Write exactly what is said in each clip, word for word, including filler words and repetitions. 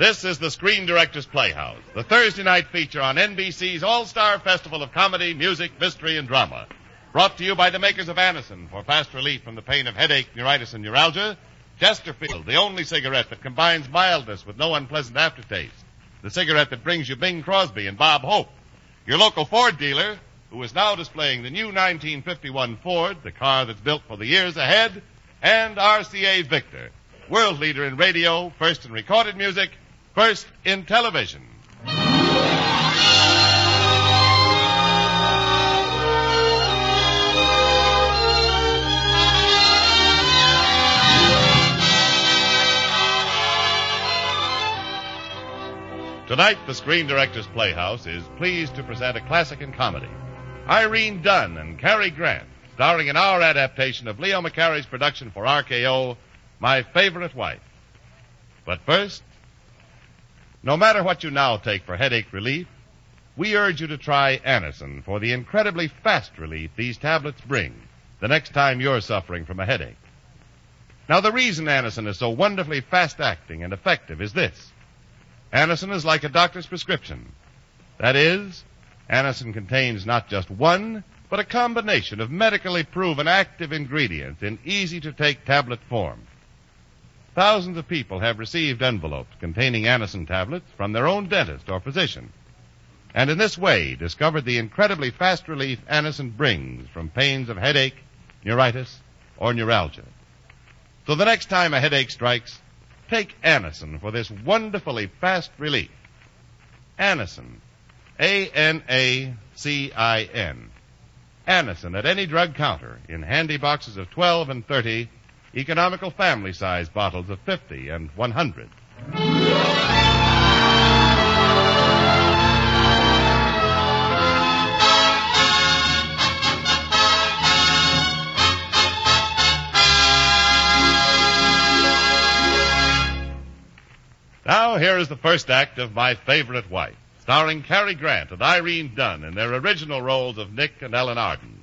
This is the Screen Directors Playhouse, the Thursday night feature on N B C's All-Star Festival of Comedy, Music, Mystery, and Drama. Brought to you by the makers of Anacin for fast relief from the pain of headache, neuritis, and neuralgia. Chesterfield, the only cigarette that combines mildness with no unpleasant aftertaste. The cigarette that brings you Bing Crosby and Bob Hope. Your local Ford dealer, who is now displaying the new nineteen fifty-one Ford, the car that's built for the years ahead, and R C A Victor, world leader in radio, first in recorded music, first in television. Tonight, the Screen Directors Playhouse is pleased to present a classic in comedy. Irene Dunne and Cary Grant, starring in our adaptation of Leo McCarey's production for R K O, My Favorite Wife. But first, no matter what you now take for headache relief, we urge you to try Anacin for the incredibly fast relief these tablets bring the next time you're suffering from a headache. Now, the reason Anacin is so wonderfully fast-acting and effective is this. Anacin is like a doctor's prescription. That is, Anacin contains not just one, but a combination of medically proven active ingredients in easy-to-take tablet form. Thousands of people have received envelopes containing Anacin tablets from their own dentist or physician, and in this way discovered the incredibly fast relief Anacin brings from pains of headache, neuritis, or neuralgia. So the next time a headache strikes, take Anacin for this wonderfully fast relief. Anacin. A N A C I N. Anacin at any drug counter in handy boxes of twelve and thirty, economical family-size bottles of fifty and one hundred. Now, here is the first act of My Favorite Wife, starring Cary Grant and Irene Dunne in their original roles of Nick and Ellen Arden.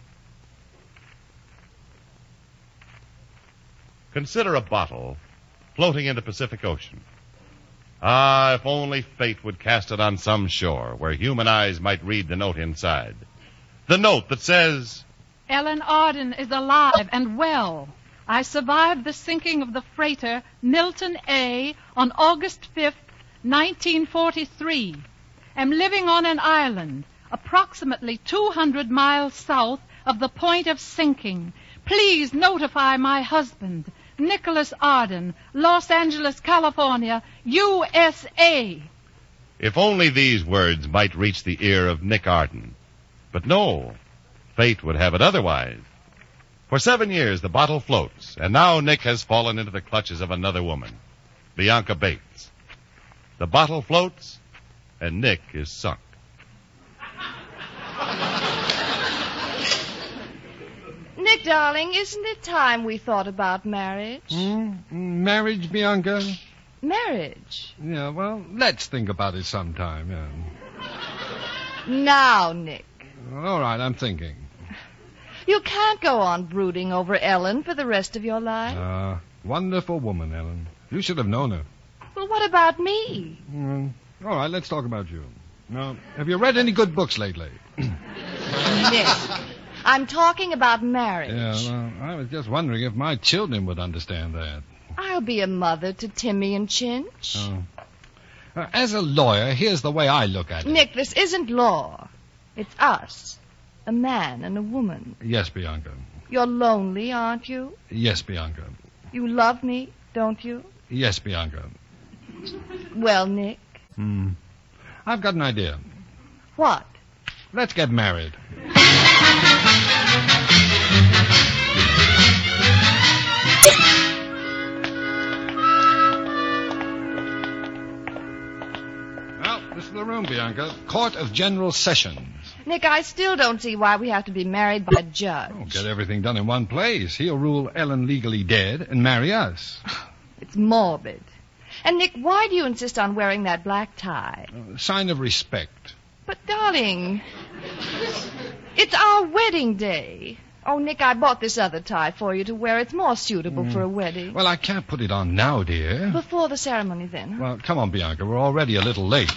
Consider a bottle floating in the Pacific Ocean. Ah, if only fate would cast it on some shore where human eyes might read the note inside. The note that says, Ellen Arden is alive and well. I survived the sinking of the freighter Milton A. on August fifth, nineteen forty-three. Am living on an island approximately two hundred miles south of the point of sinking. Please notify my husband, Nicholas Arden, Los Angeles, California, U S A. If only these words might reach the ear of Nick Arden. But no, fate would have it otherwise. For seven years, the bottle floats, and now Nick has fallen into the clutches of another woman, Bianca Bates. The bottle floats, and Nick is sunk. Nick, darling, isn't it time we thought about marriage? Hmm? Marriage, Bianca? Marriage? Yeah, well, let's think about it sometime, yeah. Now, Nick. All right, I'm thinking. You can't go on brooding over Ellen for the rest of your life. Ah, uh, wonderful woman, Ellen. You should have known her. Well, what about me? Mm, all right, let's talk about you. Now, have you read any good books lately? Nick, I'm talking about marriage. Yeah, well, I was just wondering if my children would understand that. I'll be a mother to Timmy and Chinch. Oh. Uh, as a lawyer, here's the way I look at it. Nick, this isn't law. It's us. A man and a woman. Yes, Bianca. You're lonely, aren't you? Yes, Bianca. You love me, don't you? Yes, Bianca. Well, Nick? Hmm. I've got an idea. What? Let's get married. Well, this is the room, Bianca. Court of General Sessions. Nick, I still don't see why we have to be married by a judge. Oh, get everything done in one place. He'll rule Ellen legally dead and marry us. It's morbid. And, Nick, why do you insist on wearing that black tie? Uh, sign of respect. But, darling, it's our wedding day. Oh, Nick, I bought this other tie for you to wear. It's more suitable Mm. for a wedding. Well, I can't put it on now, dear. Before the ceremony, then. Well, come on, Bianca. We're already a little late.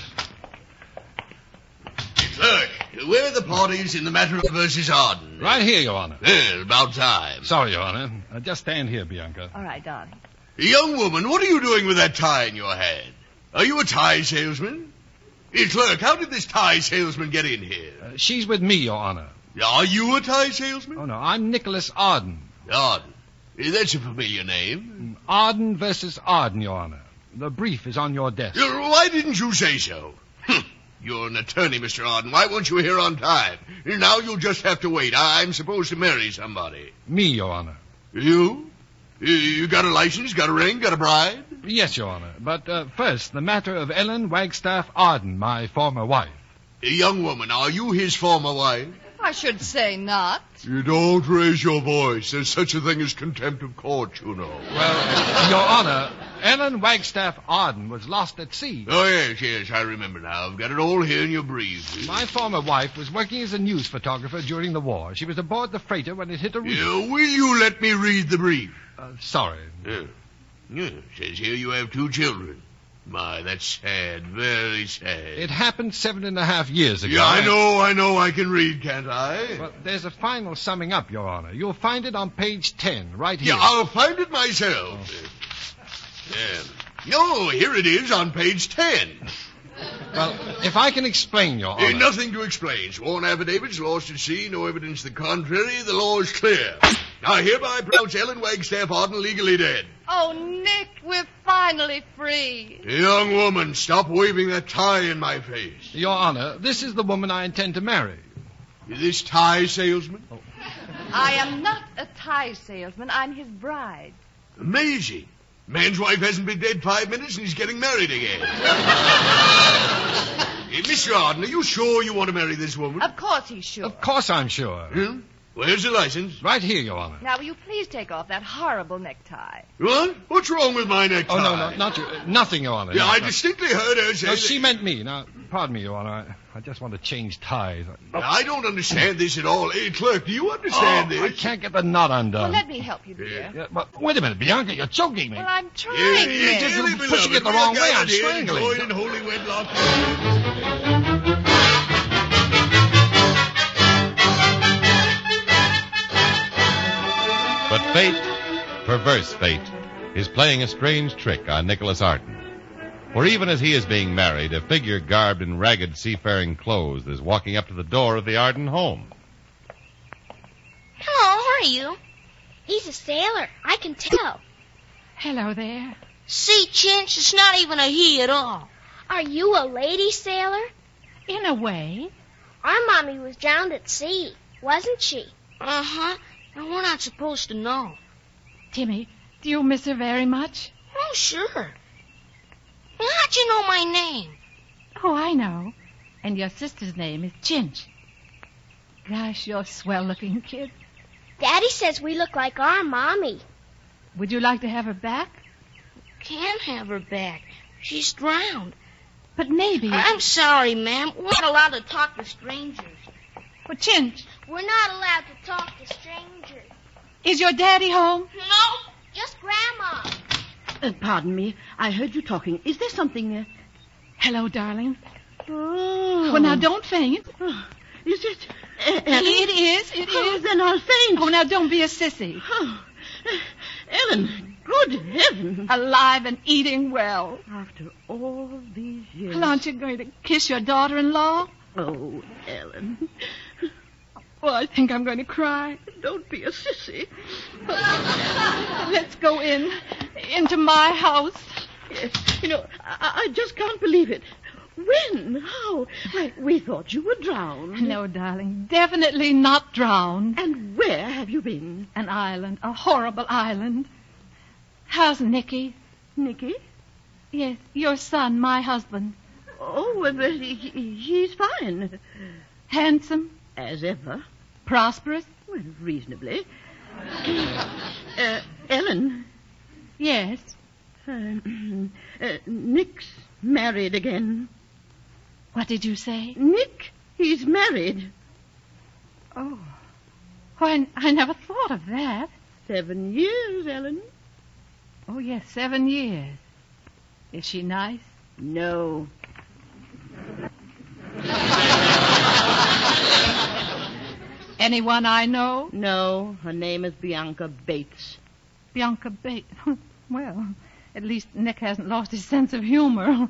Clerk, where are the parties in the matter of versus Arden? Right here, Your Honor. Well, about time. Sorry, Your Honor. Uh, just stand here, Bianca. All right, darling. Young woman, what are you doing with that tie in your hand? Are you a tie salesman? Hey, clerk, how did this tie salesman get in here? Uh, she's with me, Your Honor. Are you a tie salesman? Oh, no, I'm Nicholas Arden. Arden. Eh, That's a familiar name. Arden versus Arden, Your Honor. The brief is on your desk. Uh, Why didn't you say so? Hm, You're an attorney, Mister Arden. Why weren't you here on time? Now you'll just have to wait. I'm supposed to marry somebody. Me, Your Honor. You? You- You got a license, got a ring, got a bride? Yes, Your Honor. But uh, first, the matter of Ellen Wagstaff Arden, my former wife. A young woman, are you his former wife? I should say not. You don't raise your voice. There's such a thing as contempt of court, you know. Well, Your Honor, Ellen Wagstaff Arden was lost at sea. Oh, yes, yes, I remember now. I've got it all here in your brief. My former wife was working as a news photographer during the war. She was aboard the freighter when it hit a reef. Uh, will you let me read the brief? Uh, sorry. Yeah. Yeah, says here you have two children. My, that's sad, very sad. It happened seven and a half years ago. Yeah, I know, I know, I can read, can't I? Well, there's a final summing up, Your Honor. You'll find it on page ten, right here. Yeah, I'll find it myself. Yeah. No, here it is on page ten. Well, if I can explain, Your Honor. Ain't nothing to explain. Sworn affidavits, lost at sea, no evidence to the contrary. The law is clear. I hereby pronounce Ellen Wagstaff Arden legally dead. Oh, Nick, we're finally free. Young woman, stop waving that tie in my face. Your Honor, this is the woman I intend to marry. This tie salesman? I am not a tie salesman. I'm his bride. Amazing. Man's wife hasn't been dead five minutes and he's getting married again. Hey, Mister Arden, are you sure you want to marry this woman? Of course he's sure. Of course I'm sure. Hmm? Where's the license? Right here, Your Honor. Now, will you please take off that horrible necktie? What? What's wrong with my necktie? Oh, no, no, not you. Uh, nothing, Your Honor. Yeah, No, I no. distinctly heard her say No, that... she meant me. Now, pardon me, Your Honor. I, I just want to change ties. I don't understand this at all. Hey, clerk, do you understand Oh, I this? can't get the knot Well, undone. let me help you, dear. Yeah, but wait a minute, Bianca, you're choking me. Well, I'm trying, Yeah, Nick. just- dearly pushing beloved, it the we wrong are way. I'm gathered here strangling. joined in holy wedlock. But fate, perverse fate, is playing a strange trick on Nicholas Arden. For even as he is being married, a figure garbed in ragged seafaring clothes is walking up to the door of the Arden home. Hello, how are you? He's a sailor. I can tell. Hello there. See, Chinch, it's not even a he at all. Are you a lady sailor? In a way. Our mommy was drowned at sea, wasn't she? Uh-huh. And we're not supposed to know. Timmy, do you miss her very much? Oh, sure. Well, how'd you know my name? Oh, I know. And your sister's name is Chinch. Gosh, you're a swell-looking kid. Daddy says we look like our mommy. Would you like to have her back? Can't have her back. She's drowned. But maybe... I'm sorry, ma'am. We're not allowed to talk to strangers. Well, Chinch, We're not allowed to talk to strangers. is your daddy home? No, just Grandma. Uh, pardon me. I heard you talking. Is there something there? Hello, darling. Oh. Well, now, don't faint. Oh, is it? Uh, Ellen? It is, it Oh, is. then I'll faint. Oh, now, don't be a sissy. Oh. Uh, Ellen, good heavens. Alive and eating well. After all these years. Well, aren't you going to kiss your daughter-in-law? Oh, Ellen. Well, I think I'm going to cry. Don't be a sissy. Let's go in, into my house. Yes. You know, I, I just can't believe it. When? How? Why, we thought you were drowned. No, darling, definitely not drowned. And where have you been? An island, a horrible island. How's Nicky? Nicky? Yes, your son, my husband. Oh, well, he, he- he's fine. Handsome, As ever. prosperous. Well, reasonably. uh, Ellen, Yes. uh, uh, Nick's married again. What did you say? Nick, he's married. Oh. Why, I never thought of that. Seven years, Ellen. Oh, yes, seven years. Is she nice? No. Anyone I know? No, her name is Bianca Bates. Bianca Bates. Well, at least Nick hasn't lost his sense of humor.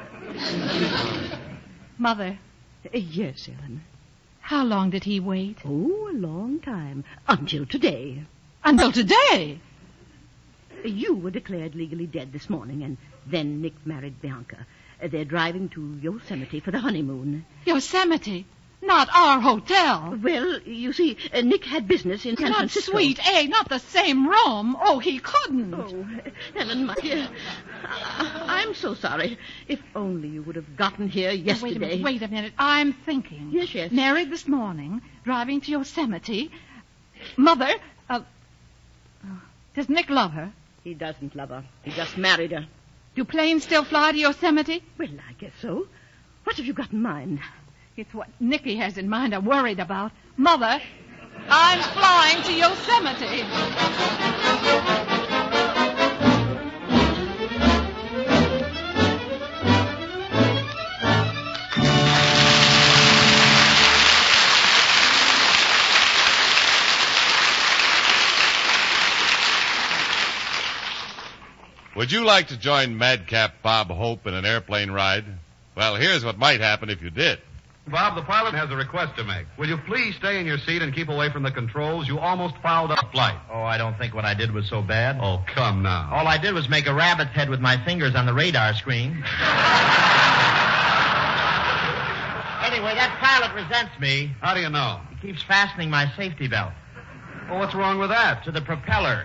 Mother. Uh, yes, Ellen. How long did he wait? Oh, a long time. Until today. Until today? You were declared legally dead this morning, and then Nick married Bianca. Uh, they're driving to Yosemite for the honeymoon. Yosemite? Not our hotel. Well, you see, uh, Nick had business in San Not Francisco. Suite A, not the same room. Oh, he couldn't. Oh, Ellen, my dear, I- I'm so sorry. If only you would have gotten here yesterday. Wait a minute, wait a minute. I'm thinking. Yes, yes. Married this morning, driving to Yosemite. Mother, uh, does Nick love her? He doesn't love her. He just married her. Do planes still fly to Yosemite? Well, I guess so. What have you got in mind? It's what Nicky has in mind I'm worried about. Mother, I'm flying to Yosemite. Would you like to join Madcap Bob Hope in an airplane ride? Well, here's what might happen if you did. Bob, the pilot has a request to make. Will you please stay in your seat and keep away from the controls? You almost fouled up flight. Oh, I don't think what I did was so bad. Oh, come now. All I did was make a rabbit's head with my fingers on the radar screen. Anyway, that pilot resents me. How do you know? He keeps fastening my safety belt. Well, what's wrong with that? To the propeller.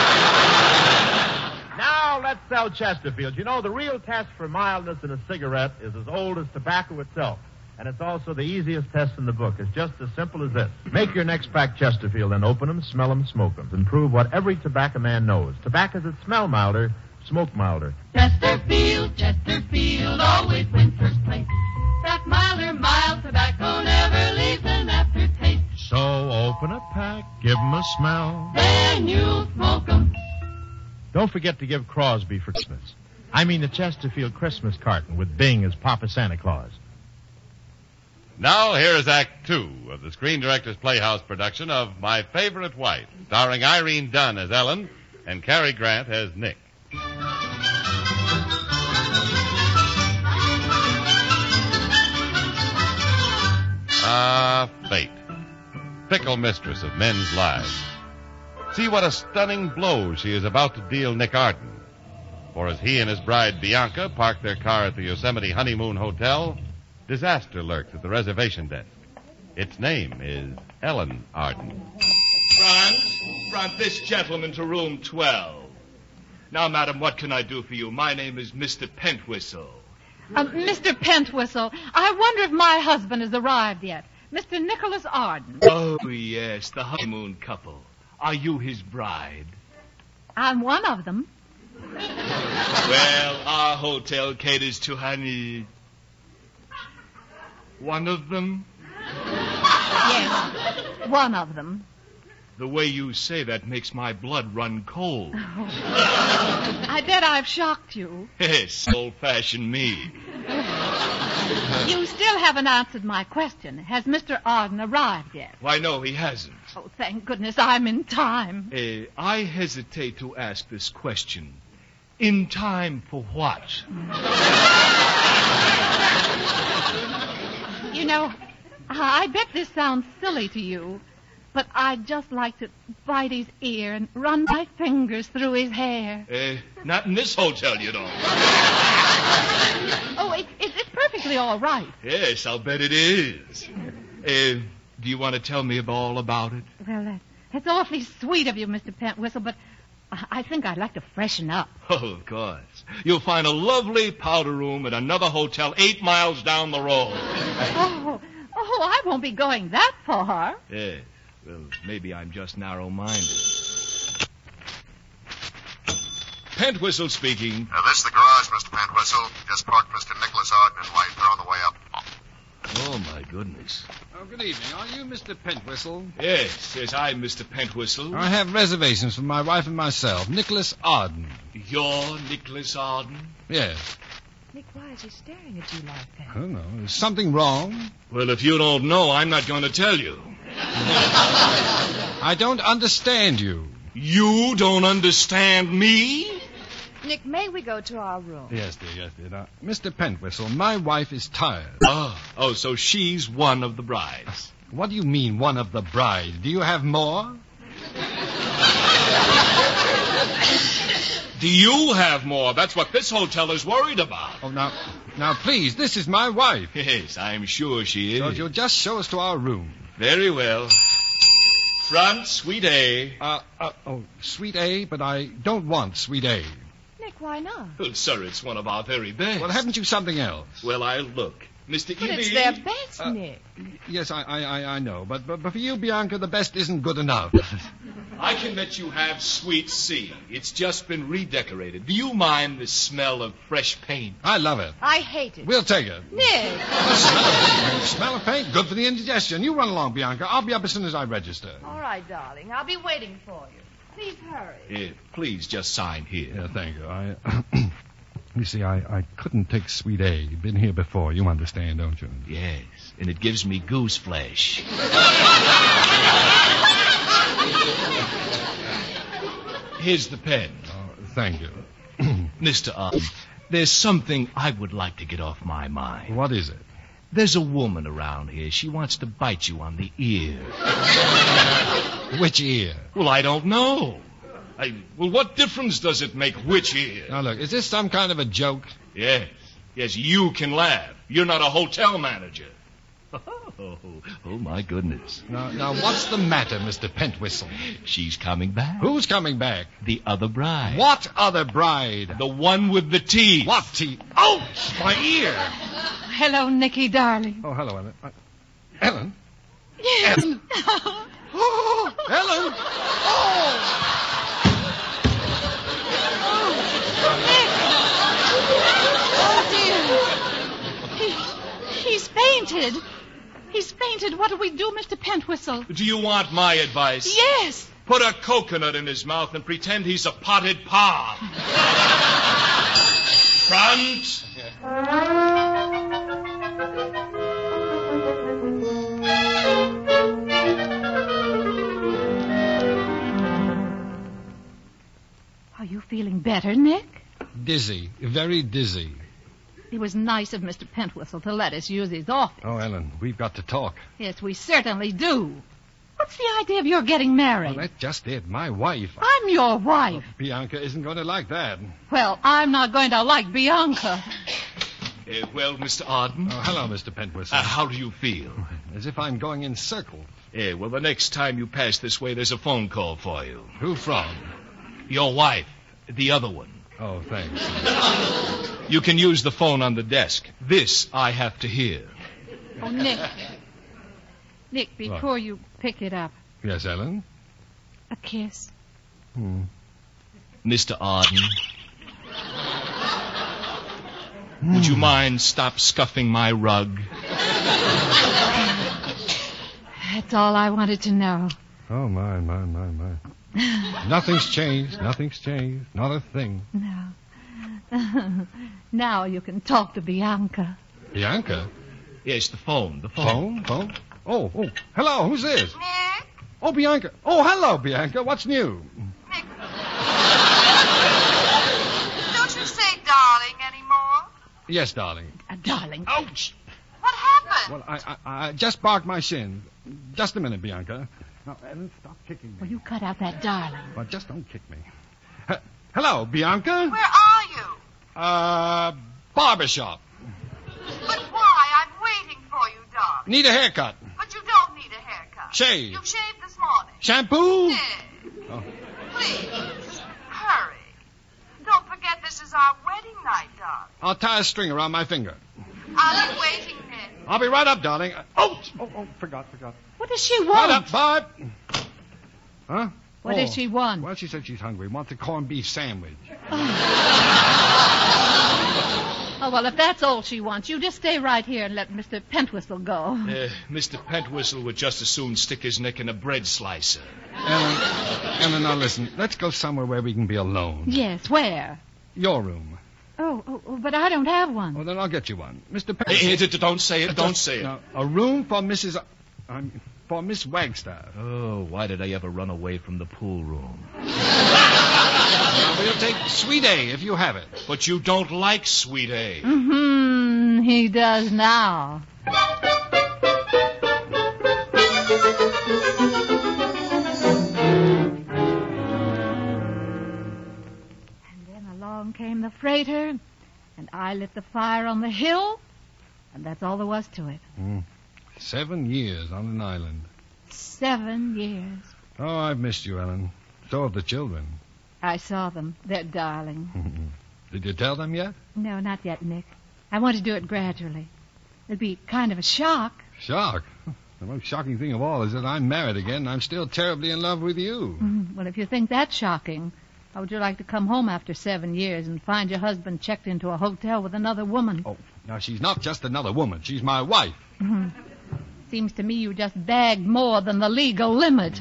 Now let's sell Chesterfield. You know, the real test for mildness in a cigarette is as old as tobacco itself. And it's also the easiest test in the book. It's just as simple as this. Make your next pack Chesterfield and open them, smell them, smoke them, and prove what every tobacco man knows. Tobaccos that smell milder, smoke milder. Chesterfield, Chesterfield always wins first place. That milder, mild tobacco never leaves an aftertaste. So open a pack, give 'em a smell. Then you'll smoke 'em. Don't forget to give Crosby for Christmas. I mean the Chesterfield Christmas carton with Bing as Papa Santa Claus. Now, here is Act Two of the Screen Directors Playhouse production of My Favorite Wife, starring Irene Dunn as Ellen and Cary Grant as Nick. Ah, fate. Fickle mistress of men's lives. See what a stunning blow she is about to deal Nick Arden. For as he and his bride Bianca park their car at the Yosemite Honeymoon Hotel, disaster lurks at the reservation desk. Its name is Ellen Arden. Grant, grant this gentleman to room twelve. Now, madam, what can I do for you? My name is Mister Pentwhistle. Uh, Mister Pentwhistle, I wonder if my husband has arrived yet. Mister Nicholas Arden. Oh, yes, the honeymoon couple. Are you his bride? I'm one of them. Well, our hotel caters to honey. One of them? Yes, one of them. The way you say that makes my blood run cold. Oh. I bet I've shocked you. Yes, old-fashioned me. You still haven't answered my question. Has Mister Arden arrived yet? Why, no, he hasn't. Oh, thank goodness I'm in time. Uh, I hesitate to ask this question. In time for what? You know, I bet this sounds silly to you, but I'd just like to bite his ear and run my fingers through his hair. Uh, not in this hotel, you don't. Oh, it, it, it's perfectly all right. Yes, I'll bet it is. Uh, do you want to tell me all about it? Well, that, that's awfully sweet of you, Mister Pentwhistle, but I, I think I'd like to freshen up. Oh, of course. You'll find a lovely powder room at another hotel eight miles down the road. Oh, oh, I won't be going that far. Yes. Well, maybe I'm just narrow-minded. Pentwhistle speaking. Uh, this is the garage, Mister Pentwhistle. Just parked Mister Nicholas Arden and wife. They're on the way up. Oh, my goodness. Oh, good evening. Are you Mister Pentwhistle? Yes, yes, I'm Mister Pentwhistle. I have reservations for my wife and myself. Nicholas Arden. You're Nicholas Arden? Yes. Nick, why is he staring at you like that? I don't know. Is something wrong? Well, if you don't know, I'm not going to tell you. I don't understand you. You don't understand me? Nick, may we go to our room? Yes, dear, yes, dear. Now, Mister Pentwhistle, my wife is tired. Oh, oh, so she's one of the brides. What do you mean, one of the brides? Do you have more? Do you have more? That's what this hotel is worried about. Oh, now, now, please, this is my wife. Yes, I'm sure she is. So if you'll just show us to our room. Very well. Front, Suite A. Uh, uh, oh, Suite A, but I don't want Suite A. Nick, why not? Well, sir, it's one of our very best. Well, haven't you something else? Well, I'll look. Mister But Eby. it's their best, Uh, Nick. Yes, I, I, I know, but, but, but for you, Bianca, the best isn't good enough. I can let you have Suite C. It's just been redecorated. Do you mind the smell of fresh paint? I love it. I hate it. We'll take it. Nick! The smell of paint, smell of paint, good for the indigestion. You run along, Bianca. I'll be up as soon as I register. All right, darling. I'll be waiting for you. Please hurry. Yeah, please just sign here. Yeah, thank you. I, you see, I, I couldn't take Suite A. You've been here before. You understand, don't you? Yes, and it gives me goose flesh. Here's the pen. Oh, thank you. Mister Arden, there's something I would like to get off my mind. What is it? There's a woman around here. She wants to bite you on the ear. Which ear? Well, I don't know. I, well, what difference does it make which ear? Now, look, is this some kind of a joke? Yes. Yes, you can laugh. You're not a hotel manager. Oh, oh, my goodness. Now, now, what's the matter, Mister Pentwhistle? She's coming back. Who's coming back? The other bride. What other bride? The one with the teeth. What teeth? Ouch! My ear! Hello, Nicky, darling. Oh, hello, Ellen. Uh, Ellen? Yes. Ellen? Oh, Ellen! Oh! Oh, dear. He, he's fainted. He's fainted. What do we do, Mister Pentwhistle? Do you want my advice? Yes. Put a coconut in his mouth and pretend he's a potted palm. Front. Are you feeling better, Nick? Dizzy. Very dizzy. It was nice of Mister Pentwhistle to let us use his office. Oh, Ellen, we've got to talk. Yes, we certainly do. What's the idea of your getting married? Well, that's just it. My wife. I'm your wife. Oh, Bianca isn't going to like that. Well, I'm not going to like Bianca. Uh, well, Mister Arden. Oh, hello, Mister Pentwhistle. Uh, how do you feel? As if I'm going in circles. Yeah, well, the next time you pass this way, there's a phone call for you. Who from? Your wife. The other one. Oh, thanks. You can use the phone on the desk. This I have to hear. Oh, Nick. Nick, before What? you pick it up, Yes, Ellen? a kiss. Hmm. Mister Arden. Would you mind stop scuffing my rug? That's all I wanted to know. Oh, my, my, my, my. Nothing's changed. Nothing's changed. Not a thing. No. Now you can talk to Bianca. Bianca? Yes, the phone. The phone. Phone? Phone? Oh, oh. Hello, who's this? Nick? Oh, Bianca. Oh, hello, Bianca. What's new? Nick. Don't you say darling anymore? Yes, darling. Uh, darling. Ouch! What happened? Well, I, I, I just barked my shin. Just a minute, Bianca. Now, Ellen, stop kicking me. Well, you cut out that darling. Well, just don't kick me. Uh, hello, Bianca? Where are you? Uh, barbershop. But why? I'm waiting for you, darling. Need a haircut. But you don't need a haircut. Shave. You shaved this morning. Shampoo? Nick. Oh. Please. Hurry. Don't forget this is our wedding night, darling. I'll tie a string around my finger. I'll be waiting, Nick. I'll be right up, darling. Oh, oh, oh, forgot, forgot. What does she want? Right up, Barb. Huh? What oh. does she want? Well, she said she's hungry. Wants a corned beef sandwich. Oh, well, if that's all she wants, you just stay right here and let Mister Pentwhistle go. Uh, Mister Pentwhistle would just as soon stick his neck in a bread slicer. Ellen, Ellen, now listen. Let's go somewhere where we can be alone. Yes, where? Your room. Oh, oh, oh, but I don't have one. Well, then I'll get you one. Mister Hey, Pentwhistle. hey, d- don't say it, don't Just- say it. now, a room for Missus I mean, for Miss Wagstaff. Oh, why did I ever run away from the pool room? Now, we'll take Suite A if you have it. But you don't like Sweet A. Mm-hmm. He does now. And then along came the freighter, and I lit the fire on the hill, and that's all there was to it. Mm. Seven years on an island. Seven years. Oh, I've missed you, Ellen. So have the children. I saw them. They're darling. Did you tell them yet? No, not yet, Nick. I want to do it gradually. It'll be kind of a shock. Shock. The most shocking thing of all is that I'm married again and I'm still terribly in love with you. Mm, well, if you think that's shocking, how would you like to come home after seven years and find your husband checked into a hotel with another woman? Oh, now she's not just another woman. She's my wife. Mm. Seems to me you just bagged more than the legal limit.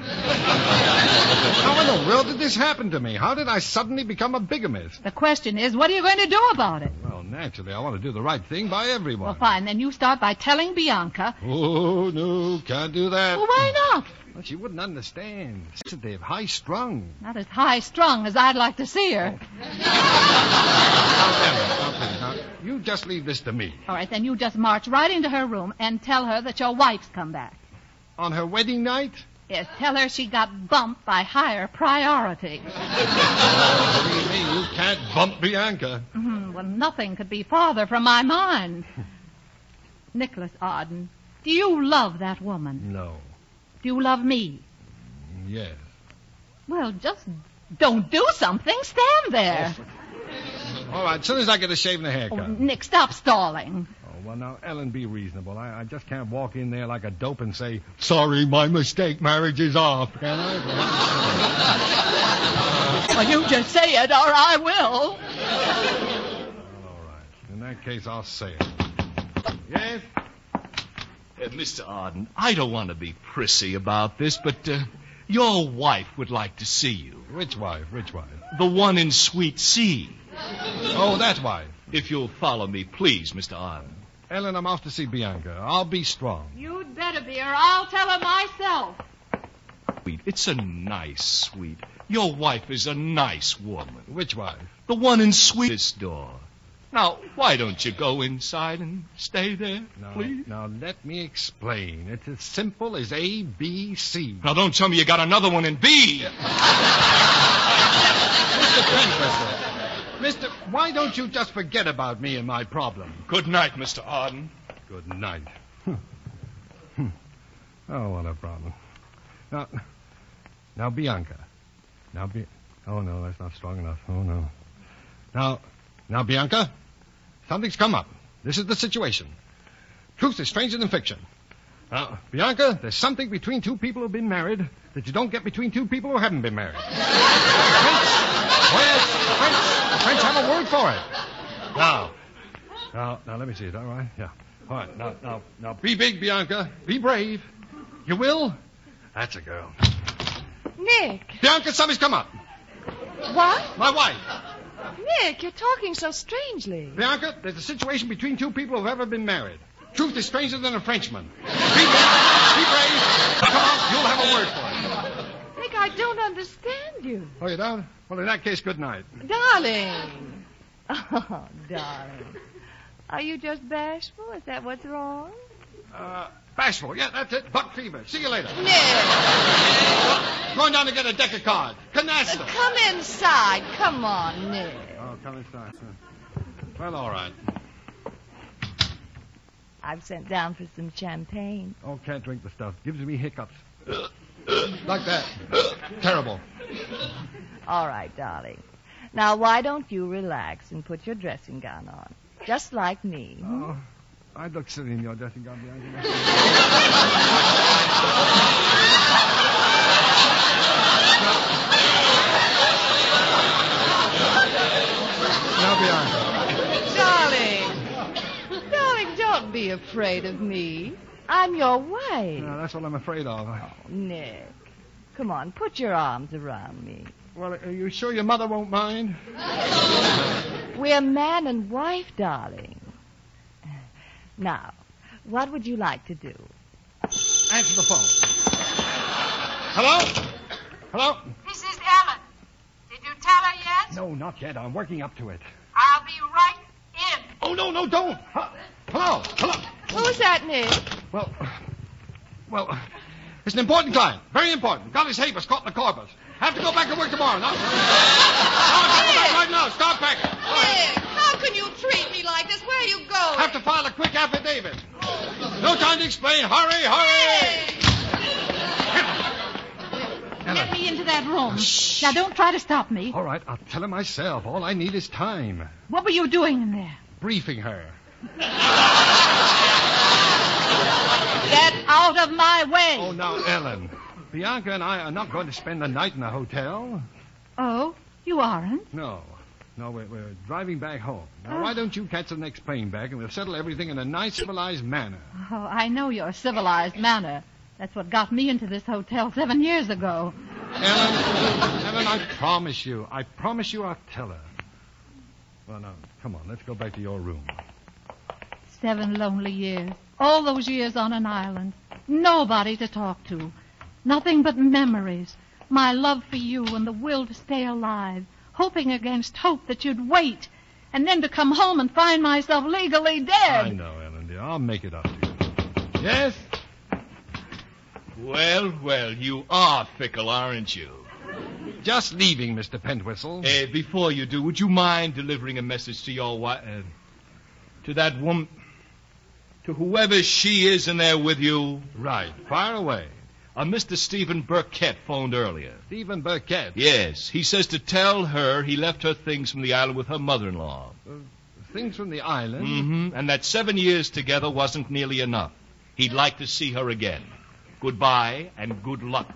How in the world did this happen to me? How did I suddenly become a bigamist? The question is, what are you going to do about it? Well, naturally, I want to do the right thing by everyone. Well, fine. Then you start by telling Bianca. Oh, no, can't do that. Well, why not? Well, she wouldn't understand. Sensitive, high-strung. Not as high-strung as I'd like to see her. Now, Ellen, now, please, now, you just leave this to me. All right, then you just march right into her room and tell her that your wife's come back. On her wedding night? Yes, tell her she got bumped by higher priority. Oh, believe me, you can't bump Bianca. Mm-hmm. Well, nothing could be farther from my mind. Nicholas Arden, do you love that woman? No. Do you love me? Yes. Well, just don't do something. Stand there. All right, as soon as I get a shave and a haircut. Oh, Nick, stop stalling. Oh, well, now, Ellen, be reasonable. I, I just can't walk in there like a dope and say, sorry, my mistake, marriage is off, can I? Well, you just say it, or I will. Well, all right. In that case, I'll say it. Yes? Uh, Mister Arden, I don't want to be prissy about this, but uh, your wife would like to see you. Which wife? Which wife? The one in Suite C. Oh, that wife. If you'll follow me, please, Mister Arden. Ellen, I'm off to see Bianca. I'll be strong. You'd better be, or I'll tell her myself. Suite. It's a nice suite. Your wife is a nice woman. Which wife? The one in Suite's door. Now, why don't you go inside and stay there, now, please? Now, let me explain. It's as simple as A, B, C. Now, don't tell me you got another one in B. Mister Pentwhistle. Mister, why don't you just forget about me and my problem? Good night, Mister Arden. Good night. Oh, what a problem. Now, now, Bianca. Now, Bi- Oh, no, that's not strong enough. Oh, no. Now, now, Bianca, something's come up. This is the situation. Truth is stranger than fiction. Now, Bianca, there's something between two people who've been married that you don't get between two people who haven't been married. French? Oh, yes, French. The French have a word for it. Now, now, now, let me see. Is that right? Yeah. All right. Now, now, now, be big, Bianca. Be brave. You will? That's a girl. Nick. Bianca, something's come up. What? My wife. Nick, you're talking so strangely. Bianca, there's a situation between two people who've ever been married. Truth is stranger than a Frenchman. Be big. Be brave. Come on, you'll have a word for it. Nick, I don't understand you. Oh, you don't? Well, in that case, good night. Darling. Oh, darling. Are you just bashful? Is that what's wrong? Uh, bashful. Yeah, that's it. Buck fever. See you later. Nick. Going down to get a deck of cards. Canasta. Uh, come inside. Come on, Nick. Oh, come inside. Well, all right. I've sent down for some champagne. Oh, can't drink the stuff. Gives me hiccups. Like that. Terrible. All right, darling. Now, why don't you relax and put your dressing gown on? Just like me. Oh, I'd look silly in your dressing gown, Bianca. Now, Bianca. Darling. afraid of me. I'm your wife. No, that's what I'm afraid of. Oh, Nick. Come on, put your arms around me. Well, are you sure your mother won't mind? We're man and wife, darling. Now, what would you like to do? Answer the phone. Hello? Hello? This is Ellen. Did you tell her yet? No, not yet. I'm working up to it. I'll be right in. Oh, no, no, don't. Hello? Hello? Who's that, Nick? Well, well, it's an important client. Very important. Got his habers caught in the corpus. Have to go back to work tomorrow. No, no, have to go back right now. Start packing. Nick, how can you treat me like this? Where are you going? Have to file a quick affidavit. No time to explain. Hurry, hurry. Get me into that room. Shh. Now, don't try to stop me. All right, I'll tell her myself. All I need is time. What were you doing in there? Briefing her. Get out of my way. Oh, now, Ellen. Bianca and I are not going to spend the night in a hotel. Oh, you aren't? No. No, we're, we're driving back home. Now, oh. why don't you catch the next plane back and we'll settle everything in a nice, civilized manner. Oh, I know your civilized manner. That's what got me into this hotel seven years ago. Ellen, Ellen, I promise you. I promise you I'll tell her. Well, now, come on. Let's go back to your room. Seven lonely years. All those years on an island. Nobody to talk to. Nothing but memories. My love for you and the will to stay alive. Hoping against hope that you'd wait. And then to come home and find myself legally dead. I know, Ellen, dear. I'll make it up to you. Yes? Well, well, you are fickle, aren't you? Just leaving, Mister Pentwhistle. Uh, before you do, would you mind delivering a message to your wife, uh, to that woman, to whoever she is in there with you? Right. Fire away. Uh, Mister Stephen Burkett phoned earlier. Stephen Burkett? Yes. He says to tell her he left her things from the island with her mother-in-law. Uh, things from the island? Mm-hmm. And that seven years together wasn't nearly enough. He'd like to see her again. Goodbye and good luck.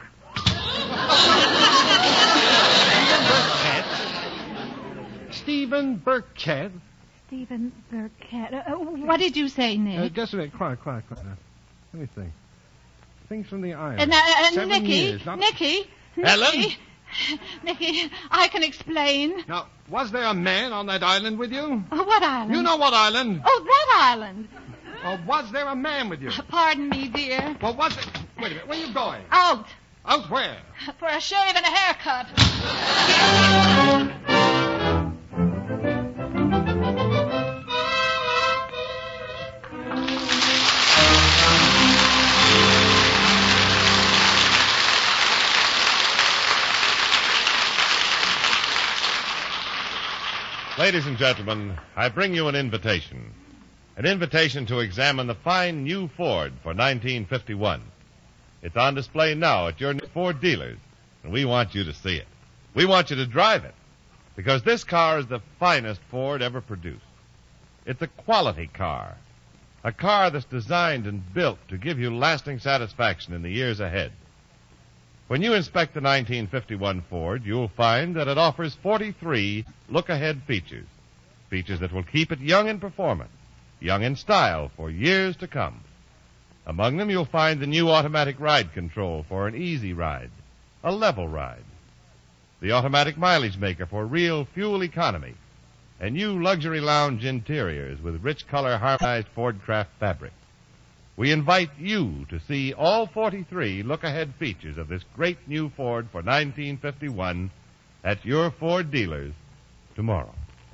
Stephen Burkett? Stephen Burkett. Uh, what did you say, Nick? Uh, just a minute. Quiet, quiet, quiet. Let me think. Things from the island. Uh, uh, Seven Nicky, years, not... Nicky, Ellen? Nicky, Nicky, I can explain. Now, was there a man on that island with you? Uh, what island? You know what island? Oh, that island. Or was there a man with you? Uh, pardon me, dear. Well, was it... Wait a minute. Where are you going? Out. Out where? For a shave and a haircut. Ladies and gentlemen, I bring you an invitation. An invitation to examine the fine new Ford for nineteen fifty-one. It's on display now at your Ford dealers, and we want you to see it. We want you to drive it, because this car is the finest Ford ever produced. It's a quality car, a car that's designed and built to give you lasting satisfaction in the years ahead. When you inspect the nineteen fifty-one Ford, you'll find that it offers forty-three look-ahead features, features that will keep it young in performance, young in style for years to come. Among them, you'll find the new automatic ride control for an easy ride, a level ride, the automatic mileage maker for real fuel economy, and new luxury lounge interiors with rich color harmonized Fordcraft fabric. We invite you to see all forty-three look-ahead features of this great new Ford for nineteen fifty-one at your Ford dealers tomorrow.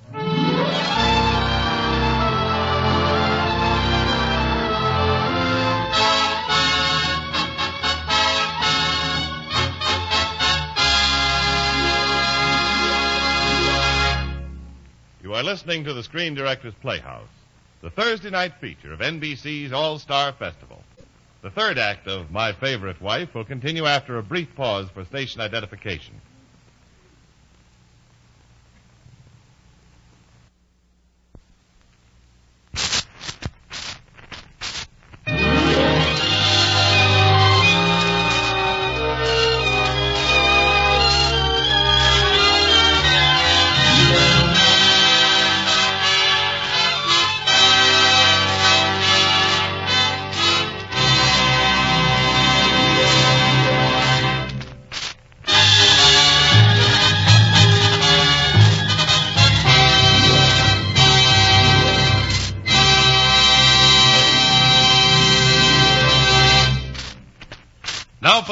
You are listening to the Screen Directors Playhouse, the Thursday night feature of N B C's All-Star Festival. The third act of My Favorite Wife will continue after a brief pause for station identification.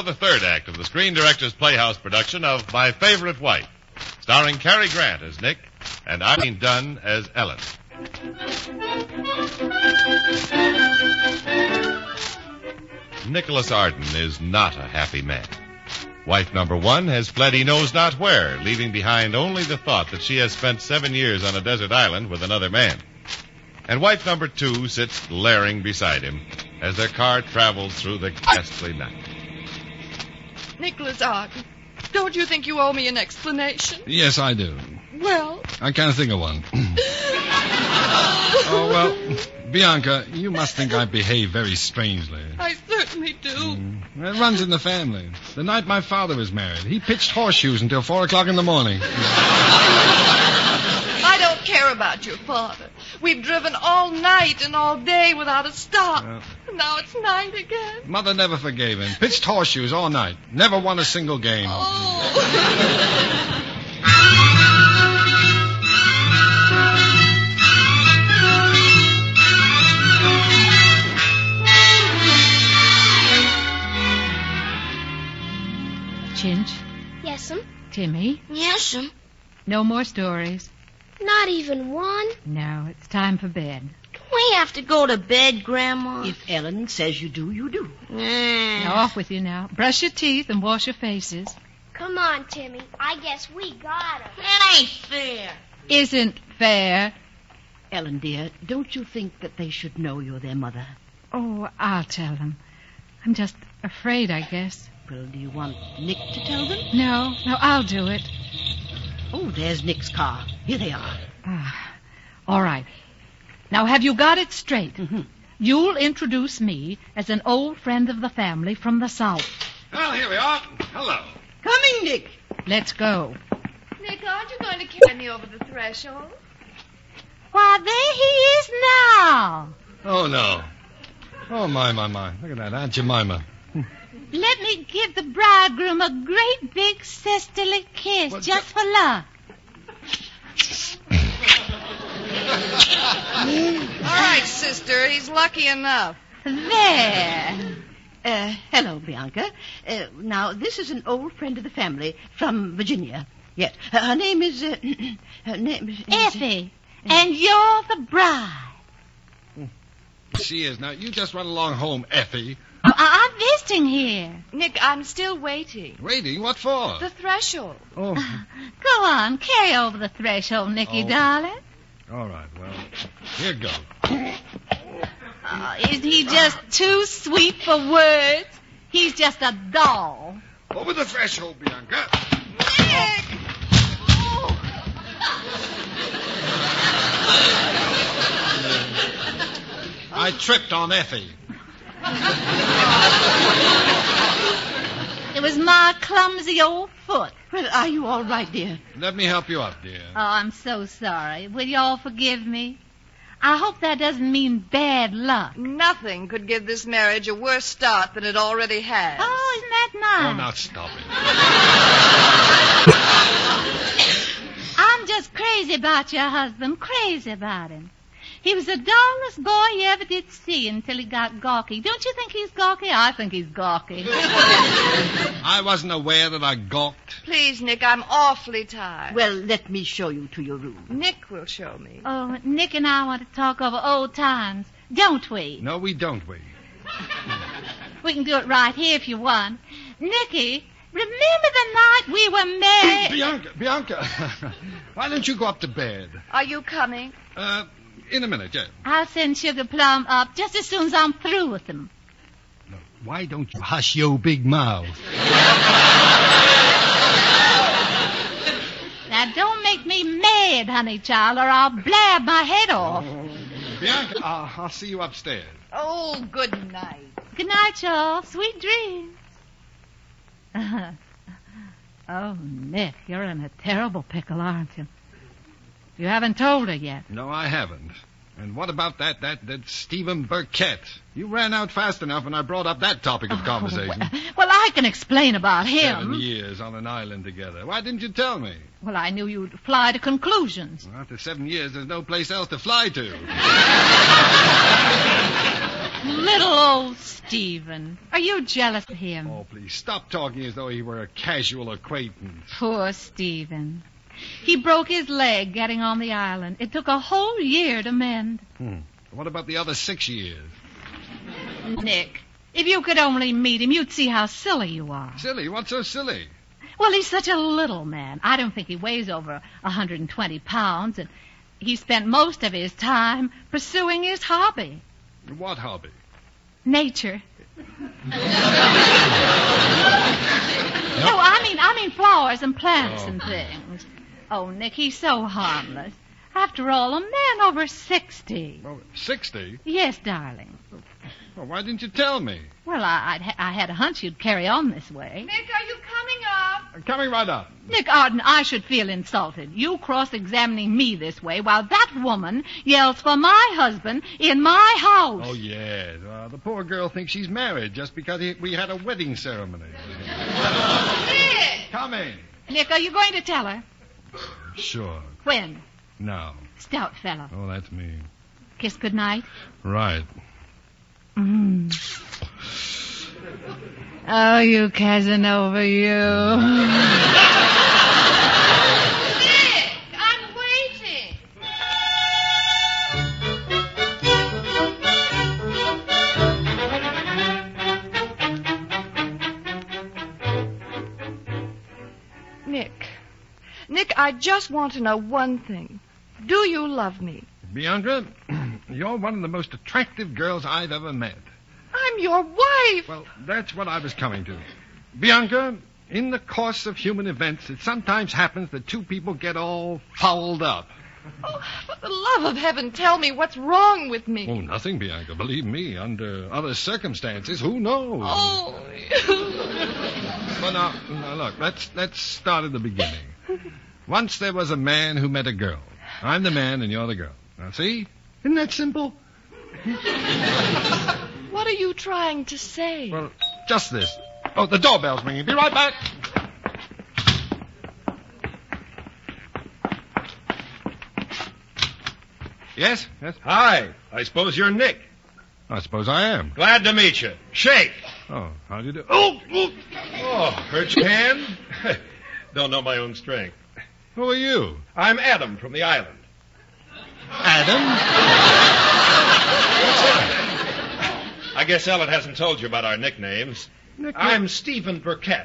for the third act of the Screen Directors Playhouse production of My Favorite Wife, starring Cary Grant as Nick and Irene Dunn as Ellen. Nicholas Arden is not a happy man. Wife number one has fled he knows not where, leaving behind only the thought that she has spent seven years on a desert island with another man. And wife number two sits glaring beside him as their car travels through the ghastly night. Nicholas Arden, don't you think you owe me an explanation? Yes, I do. Well? I can't think of one. Oh, well, Bianca, you must think I behave very strangely. I certainly do. Mm. It runs in the family. The night my father was married, he pitched horseshoes until four o'clock in the morning. I don't care about your father. We've driven all night and all day without a stop. Well, Now it's night again. Mother never forgave him. Pitched horseshoes all night. Never won a single game. Oh. Chinch, Yes'm. Timmy, Yes'm. no more stories. Not even one? No, it's time for bed. We have to go to bed, Grandma. If Ellen says you do, you do. Mm. Now, off with you now. Brush your teeth and wash your faces. Come on, Timmy. I guess we got him. That ain't fair. Isn't fair. Ellen, dear, don't you think that they should know you're their mother? Oh, I'll tell them. I'm just afraid, I guess. Well, do you want Nick to tell them? No, no, I'll do it. Oh, there's Nick's car. Here they are. Ah, all right. Now, have you got it straight? Mm-hmm. You'll introduce me as an old friend of the family from the South. Well, here we are. Hello. Coming, Nick. Let's go. Nick, aren't you going to carry me over the threshold? Why, there he is now. Oh, no. Oh, my, my, my. Look at that, Aunt Jemima. Let me give the bridegroom a great big sisterly kiss, What, just for luck. All right, sister. He's lucky enough. There. Uh, hello, Bianca. Uh, now, this is an old friend of the family from Virginia. Yes. Uh, her name is... Uh, her name is... Effie. And you're the bride. She is. Now, you just run along home, Effie. I- I'm visiting here. Nick, I'm still waiting. Waiting? What for? The threshold. Oh, Go on, carry over the threshold, Nicky, Oh. darling. all right. Well, here goes. Oh, isn't he just too sweet for words? He's just a doll. Over the threshold, Bianca. Nick! I tripped on Effie. It was my clumsy old foot. Well, are you all right, dear? Let me help you up, dear. Oh, I'm so sorry. Will you all forgive me? I hope that doesn't mean bad luck. Nothing could give this marriage a worse start than it already has. Oh, isn't that Oh, nice? now stop it. I'm just crazy about your husband, crazy about him. He was the dullest boy you ever did see until he got gawky. Don't you think he's gawky? I think he's gawky. I wasn't aware that I gawked. Please, Nick, I'm awfully tired. Well, let me show you to your room. Nick will show me. Oh, Nick and I want to talk over old times, don't we? No, we don't, we. We can do it right here if you want. Nicky, remember the night we were married? Bianca, Bianca, why don't you go up to bed? Are you coming? Uh, in a minute, yeah. I'll send Sugar Plum up just as soon as I'm through with him. No, why don't you hush your big mouth? Now, don't make me mad, honey child, or I'll blab my head off. Oh, Bianca, I'll, I'll see you upstairs. Oh, good night. Good night, y'all. Sweet dreams. Oh, Nick, you're in a terrible pickle, aren't you? You haven't told her yet. No, I haven't. And what about that, that, that Stephen Burkett? You ran out fast enough when I brought up that topic of conversation. Oh, well, well, I can explain about him. Seven years on an island together. Why didn't you tell me? Well, I knew you'd fly to conclusions. Well, after seven years, there's no place else to fly to. Little old Stephen. Are you jealous of him? Oh, please, stop talking as though he were a casual acquaintance. Poor Stephen. He broke his leg getting on the island. It took a whole year to mend. Hmm. What about the other six years? Nick, if you could only meet him, you'd see how silly you are. Silly? What's so silly? Well, he's such a little man. I don't think he weighs over one hundred twenty pounds, and he spent most of his time pursuing his hobby. What hobby? Nature. No, I mean, I mean flowers and plants Oh. and things. Oh, Nick, he's so harmless. After all, a man over sixty. Oh, sixty? Yes, darling. Well, why didn't you tell me? Well, I, I'd ha- I had a hunch you'd carry on this way. Nick, are you coming up? I'm coming right up. Nick Arden, I should feel insulted. You cross-examining me this way while that woman yells for my husband in my house. Oh, yes. Well, the poor girl thinks she's married just because he, we had a wedding ceremony. Nick! Coming. Nick, are you going to tell her? Sure. When? Now. Stout fellow. Oh, that's me. Kiss goodnight. Right. Mm. Oh, you Casanova, you. Nick, I'm waiting. Nick. Nick, I just want to know one thing. Do you love me? Bianca, you're one of the most attractive girls I've ever met. I'm your wife. Well, that's what I was coming to. Bianca, in the course of human events, it sometimes happens that two people get all fouled up. Oh, for the love of heaven, tell me what's wrong with me. Oh, nothing, Bianca. Believe me, under other circumstances, who knows? Oh. Well, now, now, look, let's, let's start at the beginning. Once there was a man who met a girl. I'm the man and you're the girl. Now, see? Isn't that simple? What are you trying to say? Well, just this. Oh, the doorbell's ringing. Be right back. Yes? Yes? Hi. I suppose you're Nick. I suppose I am. Glad to meet you. Shake. Oh, how do you do? Oh, oh, oh hurt your hand? Don't know my own strength. Who are you? I'm Adam from the island. Adam? I guess Ellen hasn't told you about our nicknames. Nick- I'm Stephen Burkett.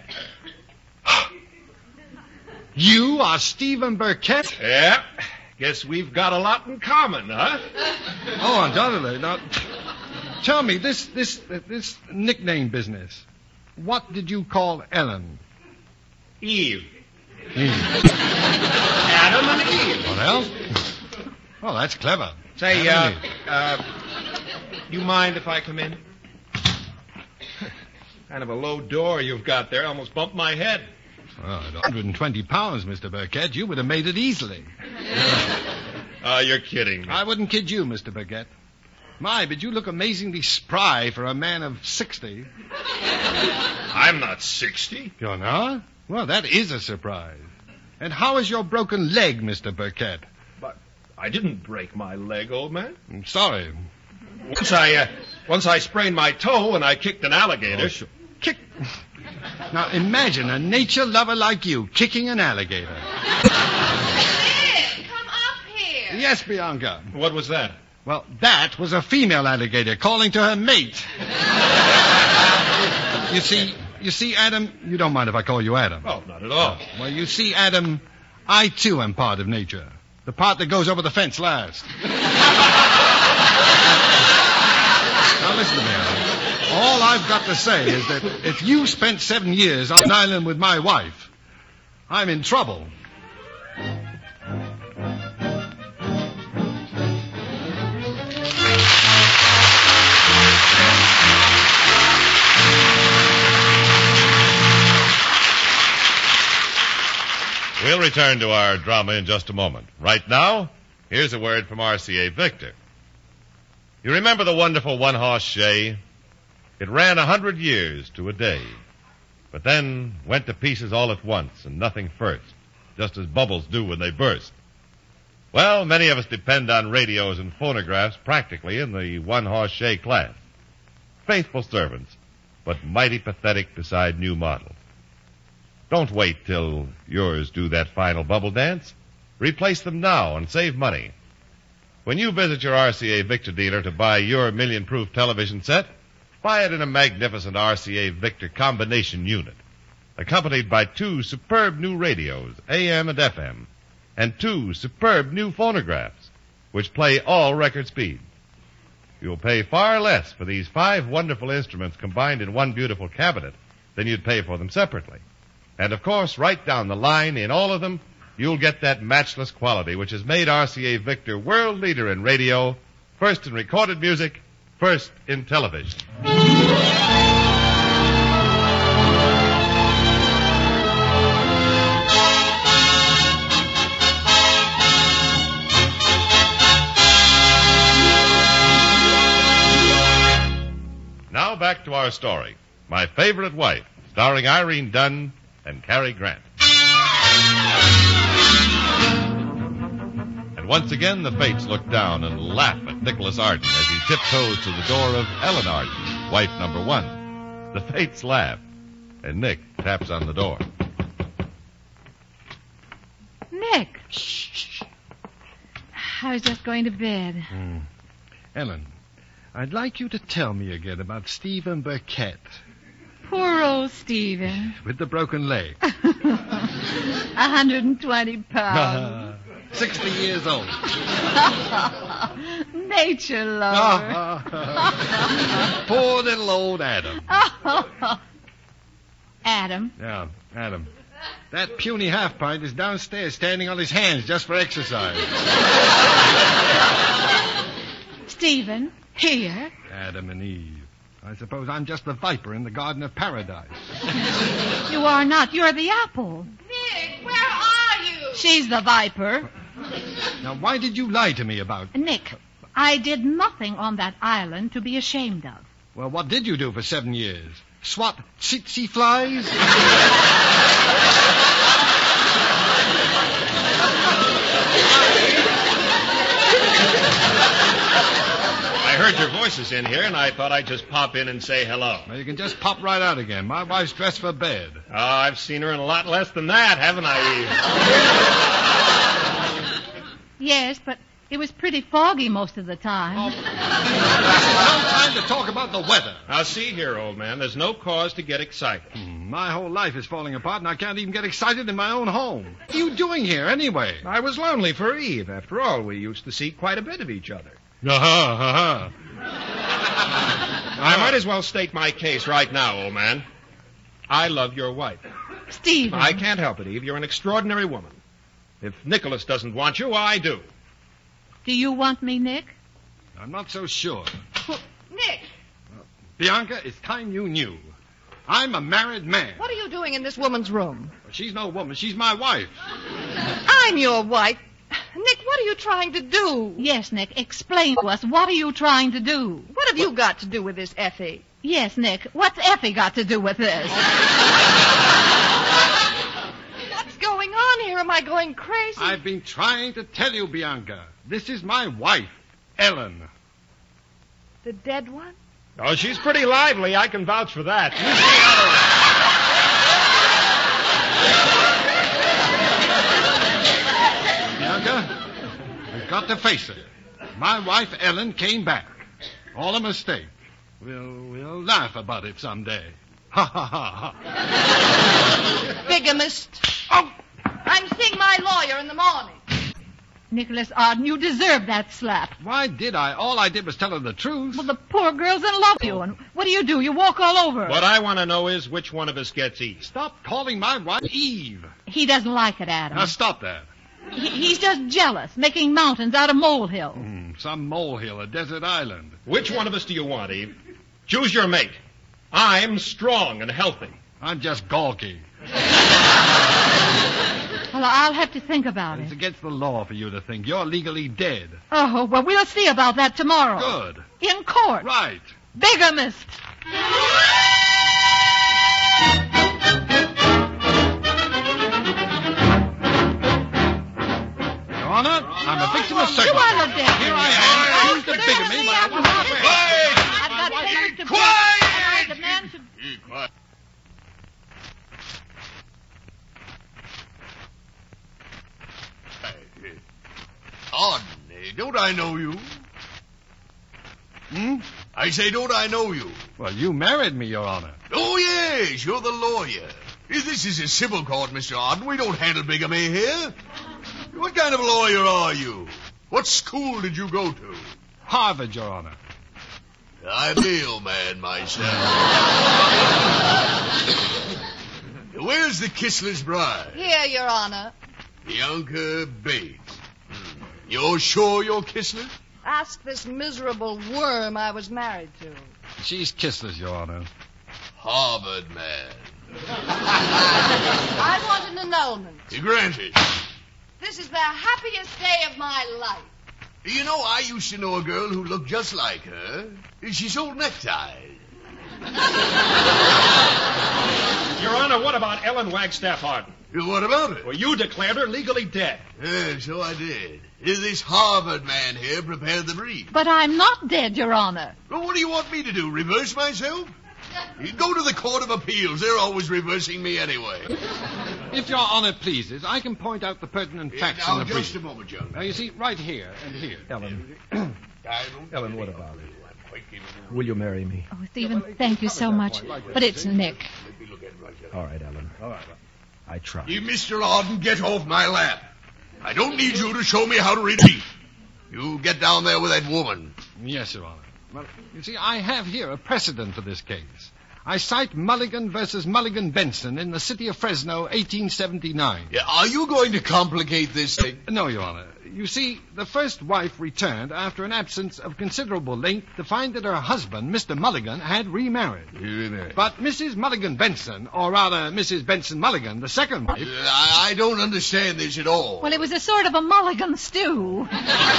You are Stephen Burkett? Yeah. Guess we've got a lot in common, huh? Oh, undoubtedly. Now, tell me, this, this, this nickname business, what did you call Ellen? Eve. Eve. Adam and Eve. What else? Oh, that's clever. Say, Adam uh, and Eve. uh, you mind if I come in? Kind of a low door you've got there. Almost bumped my head. Well, at one hundred twenty pounds, Mister Burkett, you would have made it easily. Oh, you're kidding me. I wouldn't kid you, Mister Burkett. My, but you look amazingly spry for a man of sixty. I'm not sixty. You're not? Well, that is a surprise. And how is your broken leg, Mister Burkett? But I didn't break my leg, old man. I'm sorry. Once I, uh, once I sprained my toe and I kicked an alligator. Oh, sure. Kick. Now, imagine a nature lover like you kicking an alligator. Nick, come up here. Yes, Bianca. What was that? Well, that was a female alligator calling to her mate. You see, you see, Adam, you don't mind if I call you Adam. Oh, not at all. Well, you see, Adam, I too am part of nature. The part that goes over the fence last. Now listen to me, Adam. All I've got to say is that if you spent seven years on an island with my wife, I'm in trouble. We'll return to our drama in just a moment. Right now, here's a word from R C A Victor. You remember the wonderful one-horse shay? It ran a hundred years to a day, but then went to pieces all at once and nothing first, just as bubbles do when they burst. Well, many of us depend on radios and phonographs practically in the one-horse shay class. faithful servants, but mighty pathetic beside new models. Don't wait till yours do that final bubble dance. Replace them now and save money. When you visit your R C A Victor dealer to buy your million-proof television set, buy it in a magnificent R C A Victor combination unit, accompanied by two superb new radios, A M and F M, and two superb new phonographs, which play all record speeds. You'll pay far less for these five wonderful instruments combined in one beautiful cabinet than you'd pay for them separately. And, of course, right down the line in all of them, you'll get that matchless quality which has made R C A Victor world leader in radio, first in recorded music, first in television. Now back to our story, My Favorite Wife, starring Irene Dunn and Cary Grant. And once again, the fates look down and laugh at Nicholas Arden as he tiptoes to the door of Ellen Arden, wife number one. The fates laugh, and Nick taps on the door. Nick! Shh. I was just going to bed. Mm. Ellen, I'd like you to tell me again about Stephen Burkett. Poor old Stephen. With the broken leg. A hundred and twenty pounds. Sixty years old. Nature lover. Poor little old Adam. Adam? Yeah, Adam. That puny half-pint is downstairs standing on his hands just for exercise. Stephen, here. Adam and Eve. I suppose I'm just the viper in the Garden of Paradise. You are not. You're the apple. Nick, where are you? She's the viper. Now, why did you lie to me about... Nick, I did nothing on that island to be ashamed of. Well, what did you do for seven years? Swat tsetse flies? I heard your voices in here, and I thought I'd just pop in and say hello. Well, you can just pop right out again. My wife's dressed for bed. Oh, I've seen her in a lot less than that, haven't I, Eve? Yes, but it was pretty foggy most of the time. Oh, no time to talk about the weather. Now, see here, old man, there's no cause to get excited. Hmm, my whole life is falling apart, and I can't even get excited in my own home. What are you doing here, anyway? I was lonely for Eve. After all, we used to see quite a bit of each other. Uh-huh, uh-huh. I might as well state my case right now, old man. I love your wife. Stephen. I can't help it, Eve. You're an extraordinary woman. If Nicholas doesn't want you, I do. Do you want me, Nick? I'm not so sure. Well, Nick! Uh, Bianca, it's time you knew. I'm a married man. What are you doing in this woman's room? Well, she's no woman. She's my wife. I'm your wife. Nick, what are you trying to do? Yes, Nick, explain to us. What are you trying to do? What have you got to do with this, Effie? Yes, Nick, what's Effie got to do with this? What's going on here? Am I going crazy? I've been trying to tell you, Bianca. This is my wife, Ellen. The dead one? Oh, she's pretty lively. I can vouch for that. Bianca, we've got to face it. My wife, Ellen, came back. All a mistake. We'll, we'll laugh about it someday. Ha, ha, ha, ha. Bigamist. Oh! I'm seeing my lawyer in the morning. Nicholas Arden, you deserve that slap. Why did I? All I did was tell her the truth. Well, the poor girl's in love with you, and what do you do? You walk all over her. What I want to know is which one of us gets Eve. Stop calling my wife Eve. He doesn't like it, Adam. Now stop that. He, he's just jealous, making mountains out of molehills. Mm, some molehill, a desert island. Which one of us do you want, Eve? Choose your mate. I'm strong and healthy. I'm just gawky. Well, I'll have to think about it's it. It's against the law for you to think. You're legally dead. Oh, well, we'll see about that tomorrow. Good. In court. Right. Bigamist. Your Honor, I'm a victim of circumstance. You are the dead. Here I am, accused of bigamy, but I was not afraid. I've got take to bed. Quiet! All right, the man should... Be quiet. Auden, don't I know you? Hmm? I say, don't I know you? Well, you married me, Your Honor. Oh, yes, you're the lawyer. This is a civil court, Mister Auden. We don't handle bigamy here. What kind of lawyer are you? What school did you go to? Harvard, Your Honor. I'm a mailman myself. Where's the Kistler's bride? Here, Your Honor. Bianca Bates. Hmm. You're sure you're Kistler? Ask this miserable worm I was married to. She's Kistler's, Your Honor. Harvard man. I want an annulment. Granted. This is the happiest day of my life. You know, I used to know a girl who looked just like her. She sold neckties. Your Honor, what about Ellen Wagstaff Harden? What about her? Well, you declared her legally dead. Yeah, so I did. This Harvard man here prepared the brief. But I'm not dead, Your Honor. Well, what do you want me to do, reverse myself? You go to the Court of Appeals. They're always reversing me anyway. If Your Honor pleases, I can point out the pertinent facts now, in the brief. just a moment, John. Now, you see, right here and here. Ellen. Ellen, what about it? Will you marry me? Oh, Stephen, thank you so much. But it's Nick. All right, Ellen. All right. I try. You, Mister Auden, get off my lap. I don't need you to show me how to read beef. You get down there with that woman. Yes, Your Honor. Well, you see, I have here a precedent for this case. I cite Mulligan versus Mulligan Benson in the city of Fresno, eighteen seventy-nine. Yeah, are you going to complicate this thing? Uh, no, Your Honor. You see, the first wife returned after an absence of considerable length to find that her husband, Mister Mulligan, had remarried. He remarried. But Missus Mulligan Benson, or rather Missus Benson Mulligan, the second wife... Uh, I, I don't understand this at all. Well, it was a sort of a mulligan stew.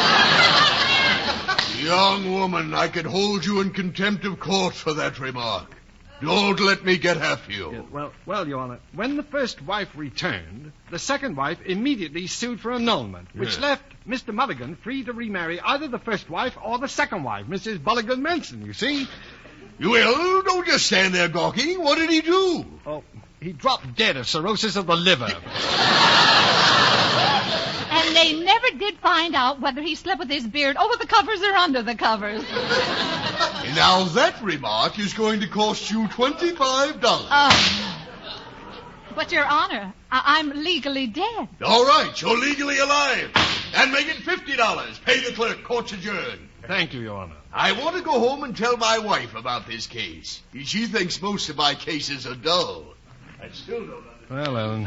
Young woman, I could hold you in contempt of court for that remark. Don't let me get after you. Yeah, well, well, Your Honor, when the first wife returned, the second wife immediately sued for annulment, which Yeah. left Mister Mulligan free to remarry either the first wife or the second wife, Missus Mulligan Benson, you see? Well, don't just stand there gawking. What did he do? Oh, he dropped dead of cirrhosis of the liver. And they never did find out whether he slept with his beard over the covers or under the covers. Now that remark is going to cost you twenty-five dollars. Oh. But, Your Honor, I- I'm legally dead. All right, you're legally alive. And make it fifty dollars. Pay the clerk. Court's adjourned. Thank you, Your Honor. I want to go home and tell my wife about this case. She thinks most of my cases are dull. I still don't understand. Well, Ellen.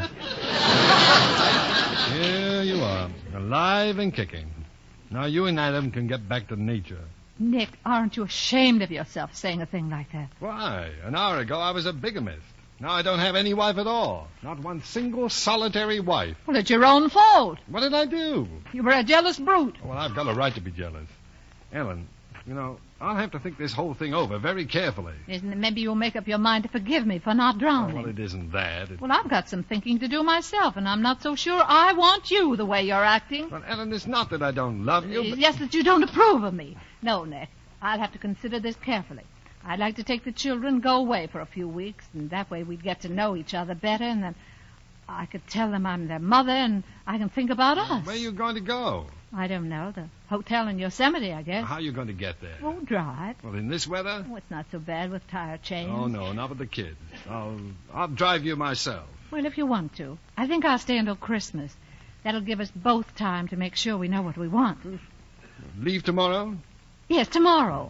Here you are, alive and kicking. Now you and Adam can get back to nature. Nick, aren't you ashamed of yourself saying a thing like that? Why? An hour ago I was a bigamist. Now I don't have any wife at all. Not one single solitary wife. Well, it's your own fault. What did I do? You were a jealous brute. Well, I've got a right to be jealous. Ellen, you know, I'll have to think this whole thing over very carefully. Isn't it? Maybe you'll make up your mind to forgive me for not Oh, drowning. well, it isn't that. It... Well, I've got some thinking to do myself, and I'm not so sure I want you the way you're acting. Well, Ellen, it's not that I don't love you, but... Yes, that you don't approve of me. No, Nick, I'll have to consider this carefully. I'd like to take the children, go away for a few weeks, and that way we'd get to know each other better, and then I could tell them I'm their mother, and I can think about us. Where are you going to go? I don't know. The hotel in Yosemite, I guess. How are you going to get there? We'll drive. Well, in this weather? Oh, it's not so bad with tire chains. Oh, no, not with the kids. I'll, I'll drive you myself. Well, if you want to. I think I'll stay until Christmas. That'll give us both time to make sure we know what we want. Leave tomorrow? Yes, tomorrow.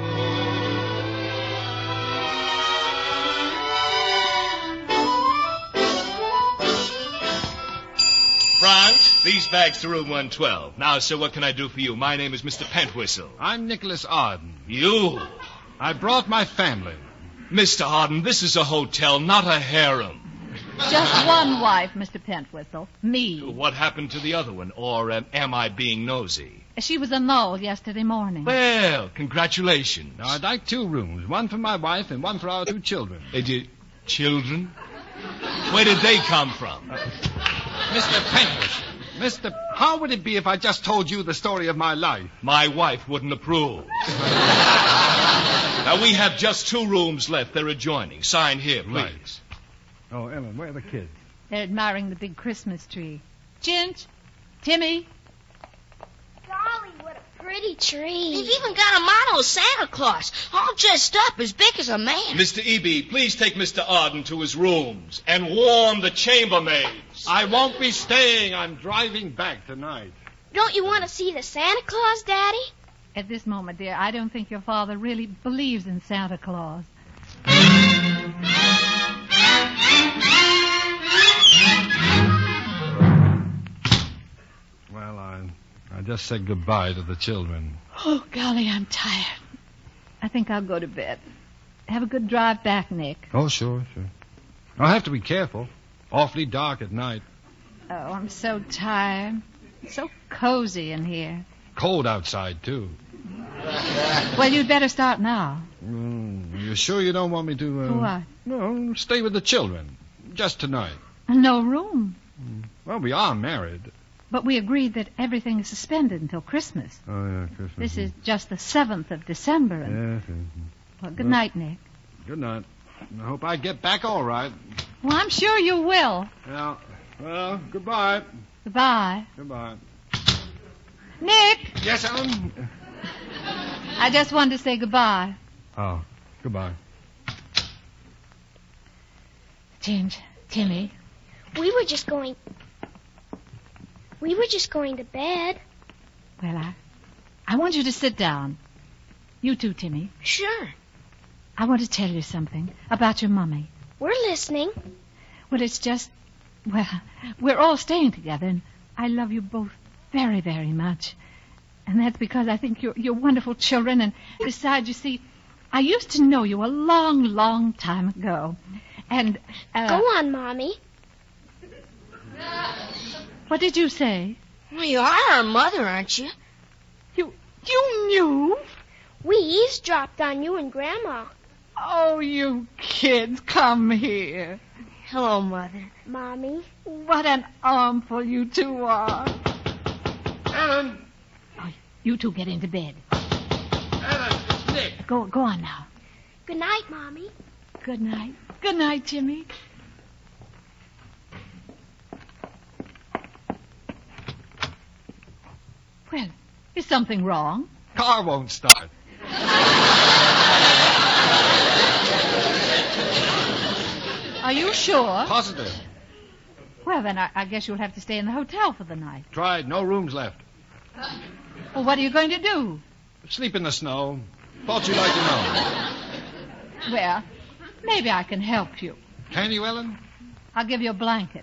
Franz, these bags to room one twelve. Now, sir, what can I do for you? My name is Mister Pentwhistle. I'm Nicholas Arden. You? I brought my family. Mister Arden, this is a hotel, not a harem. Just one wife, Mister Pentwhistle. Me. What happened to the other one? Or um, am I being nosy? She was annulled yesterday morning. Well, congratulations. Now, I'd like two rooms. One for my wife and one for our two children. Uh, did, children? Where did they come from? Uh, Mister Pentwhistle. Mister, how would it be if I just told you the story of my life? My wife wouldn't approve. Now, we have just two rooms left. They're adjoining. Sign here, please. Right. Oh, Ellen, where are the kids? They're admiring the big Christmas tree. Ginge, Timmy. Golly, what a pretty tree. They've even got a model of Santa Claus, all dressed up as big as a man. Mister Eby, please take Mister Arden to his rooms and warn the chambermaids. I won't be staying. I'm driving back tonight. Don't you want to see the Santa Claus, Daddy? At this moment, dear, I don't think your father really believes in Santa Claus. Well, I, I just said goodbye to the children. Oh, golly, I'm tired. I think I'll go to bed. Have a good drive back, Nick. Oh, sure, sure. I'll have to be careful. Awfully dark at night. Oh, I'm so tired. It's so cozy in here. Cold outside, too. Well, you'd better start now. Mm, you sure you don't want me to... Uh, What? No, stay with the children. Just tonight. No room. Well, we are married. But we agreed that everything is suspended until Christmas. Oh, yeah, Christmas. This is just the seventh of December. And... Yes, yes. Well, good night, Nick. Good night. I hope I get back all right. Well, I'm sure you will. Yeah. Well, goodbye. Goodbye. Goodbye. Nick! Yes, Ellen? I just wanted to say goodbye. Oh, goodbye. Ginge, Timmy. We were just going... We were just going to bed. Well, I... I want you to sit down. You too, Timmy. Sure. I want to tell you something about your mummy. We're listening. Well, it's just... Well, we're all staying together, and I love you both very, very much. And that's because I think you're, you're wonderful children, and besides, you see, I used to know you a long, long time ago. And, uh... Go on, Mommy. What did you say? Well, you are our mother, aren't you? You, you knew? We eavesdropped on you and Grandma. Oh, you kids, come here. Hello, Mother. Mommy. What an armful you two are. Ellen! Oh, you two get into bed. Ellen, it's Nick. Go, go on now. Good night, Mommy. Good night. Good night, Timmy. Well, is something wrong? Car won't start. Are you sure? Positive. Well, then I, I guess you'll have to stay in the hotel for the night. Tried. No rooms left. Well, what are you going to do? Sleep in the snow. Thought you'd like to know. Well, maybe I can help you. Can you, Ellen? I'll give you a blanket.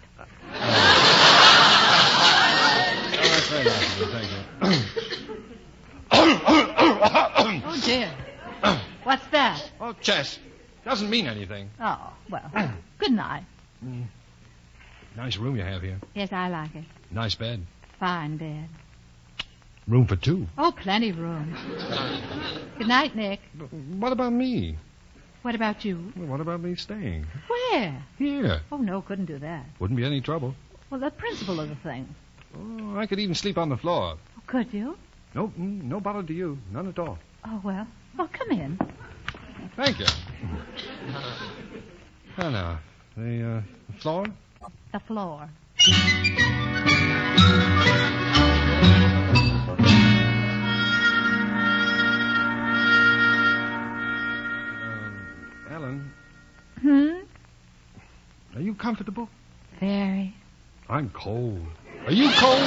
Oh, that's very nice of you. Thank you. Oh, dear. What's that? Oh, chest. Doesn't mean anything. Oh, well, good night. Mm. Nice room you have here. Yes, I like it. Nice bed. Fine bed. Room for two. Oh, plenty room. Good night, Nick. But what about me? What about you? Well, what about me staying? Where? Here. Oh, no, couldn't do that. Wouldn't be any trouble. Well, the principle of the thing. Oh, I could even sleep on the floor. Oh, could you? No, mm, no bother to you. None at all. Oh, well. Well, come in. Thank you. Now, now, the, uh, the floor? The floor. Uh, Ellen? Hmm? Are you comfortable? Very. I'm cold. Are you cold?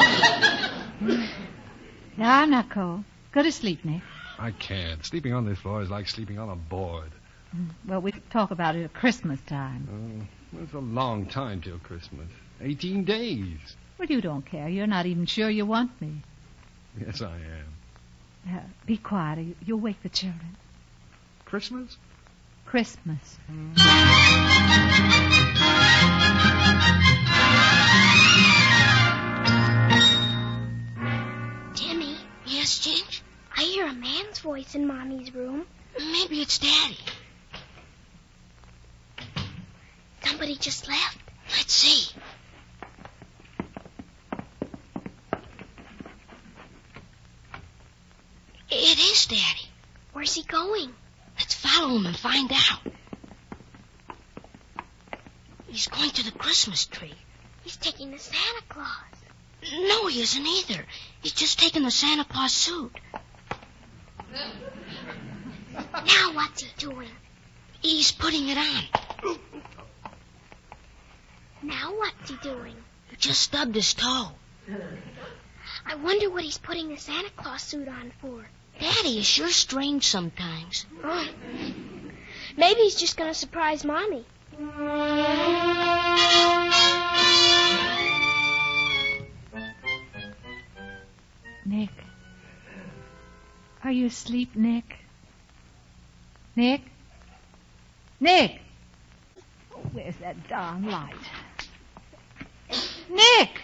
No, I'm not cold. Go to sleep, Nick. I can't. Sleeping on this floor is like sleeping on a board. Well, we could talk about it at Christmas time. Oh, it's a long time till Christmas. Eighteen days. Well, you don't care. You're not even sure you want me. Yes, I am. Uh, be quiet. or you- You'll wake the children. Christmas? Christmas. Timmy. Yes, Ginge? I hear a man's voice in Mommy's room. Maybe it's Daddy. Somebody just left. Let's see. It is Daddy. Where's he going? Let's follow him and find out. He's going to the Christmas tree. He's taking the Santa Claus. No, he isn't either. He's just taking the Santa Claus suit. Now what's he doing? He's putting it on. Now what's he doing? He just stubbed his toe. I wonder what he's putting the Santa Claus suit on for. Daddy is sure strange sometimes. Oh. Maybe he's just going to surprise Mommy. Nick. Are you asleep, Nick? Nick? Nick! Oh, where's that darn light? Nick!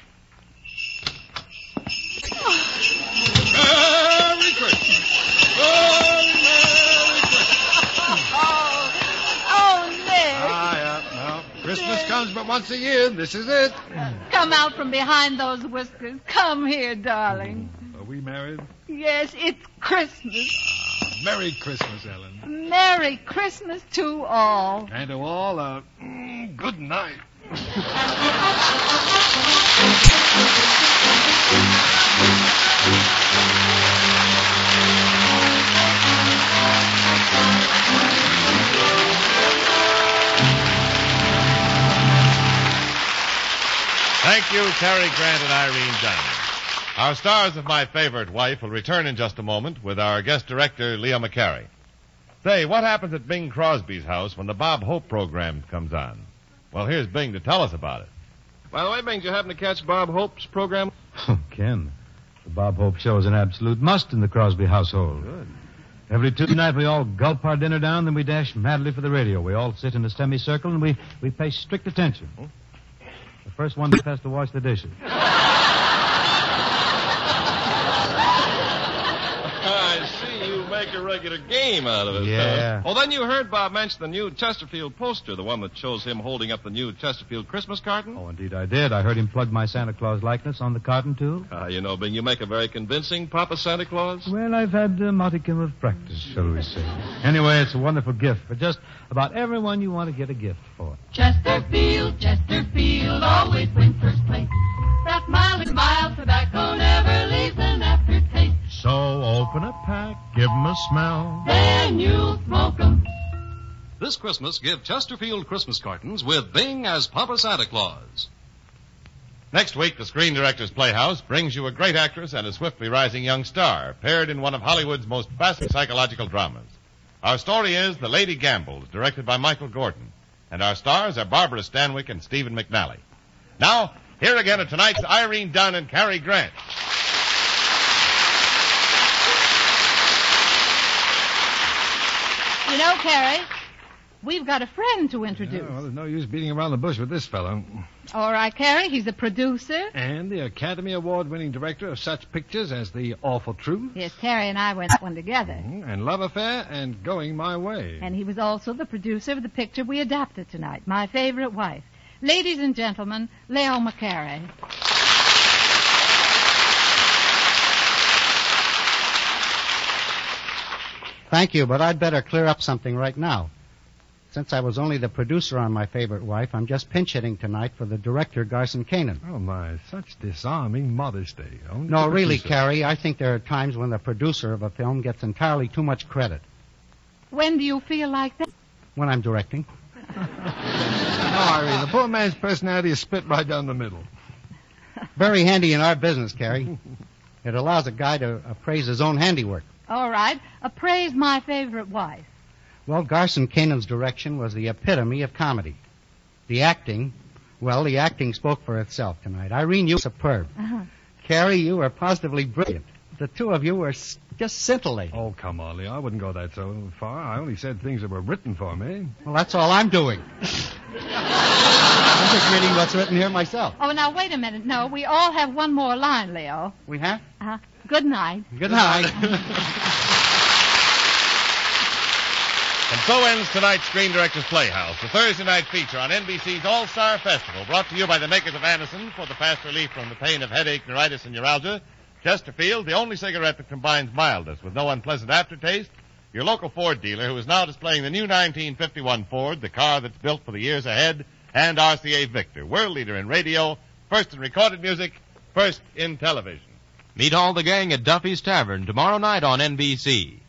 Merry Christmas! Merry, Merry Christmas! Oh, oh, Nick! Ah, yeah, no. Christmas comes but once a year. This is it. Come out from behind those whiskers. Come here, darling. Are we married? Yes, it's Christmas. Merry Christmas, Ellen. Merry Christmas to all. And to all, uh, mm, good night. Thank you, Cary Grant and Irene Dunn. Our stars of My Favorite Wife will return in just a moment with our guest director, Leo McCarey. Say, what happens at Bing Crosby's house when the Bob Hope program comes on? Well, here's Bing to tell us about it. By the way, Bing, did you happen to catch Bob Hope's program? Oh, Ken, the Bob Hope show is an absolute must in the Crosby household. Good. Every Tuesday night we all gulp our dinner down, then we dash madly for the radio. We all sit in a semicircle and we, we pay strict attention. Hmm? The first one has to wash the dishes. I see you make a regular game out of it. Yeah. Huh? Oh, then you heard Bob mention the new Chesterfield poster, the one that shows him holding up the new Chesterfield Christmas carton. Oh, indeed I did. I heard him plug my Santa Claus likeness on the carton, too. Ah, you know, Bing, you make a very convincing Papa Santa Claus. Well, I've had a modicum of practice, shall we say. Anyway, it's a wonderful gift for just about everyone you want to get a gift for. Chesterfield, Chesterfield, always wins first place. That mild and mild tobacco never leaves an aftertaste. So open a pack, give 'em a smell. Then you'll smoke 'em. This Christmas, give Chesterfield Christmas cartons with Bing as Papa Santa Claus. Next week, the Screen Directors Playhouse brings you a great actress and a swiftly rising young star, paired in one of Hollywood's most fascinating psychological dramas. Our story is The Lady Gambles, directed by Michael Gordon. And our stars are Barbara Stanwyck and Stephen McNally. Now, here again are tonight's Irene Dunn and Cary Grant. You know, Cary, we've got a friend to introduce. Yeah, well, there's no use beating around the bush with this fellow. All right, Cary, he's a producer. And the Academy Award-winning director of such pictures as The Awful Truth. Yes, Cary and I went that one together. Mm-hmm. And Love Affair and Going My Way. And he was also the producer of the picture we adapted tonight, My Favorite Wife. Ladies and gentlemen, Leo McCarey. Thank you, but I'd better clear up something right now. Since I was only the producer on My Favorite Wife, I'm just pinch-hitting tonight for the director, Garson Kanin. Oh, my, such disarming modesty. Only no, the really, producer. Cary, I think there are times when the producer of a film gets entirely too much credit. When do you feel like that? When I'm directing. No, Irene, the poor man's personality is split right down the middle. Very handy in our business, Cary. It allows a guy to appraise his own handiwork. All right, appraise My Favorite Wife. Well, Garson Kanan's direction was the epitome of comedy. The acting, well, the acting spoke for itself tonight. Irene, you were superb. Uh-huh. Cary, you were positively brilliant. The two of you were s- just scintillating. Oh, come on, Lee. I wouldn't go that so far. I only said things that were written for me. Well, that's all I'm doing. I'm just reading what's written here myself. Oh, now, wait a minute. No, we all have one more line, Leo. We have? Uh-huh. Good night. Good night. And so ends tonight's Screen Directors Playhouse, the Thursday night feature on N B C's All-Star Festival, brought to you by the makers of Anacin for the fast relief from the pain of headache, neuritis, and neuralgia. Chesterfield, the only cigarette that combines mildness with no unpleasant aftertaste. your local Ford dealer, who is now displaying the new nineteen fifty-one Ford, the car that's built for the years ahead, and R C A Victor, world leader in radio, first in recorded music, first in television. Meet all the gang at Duffy's Tavern tomorrow night on N B C.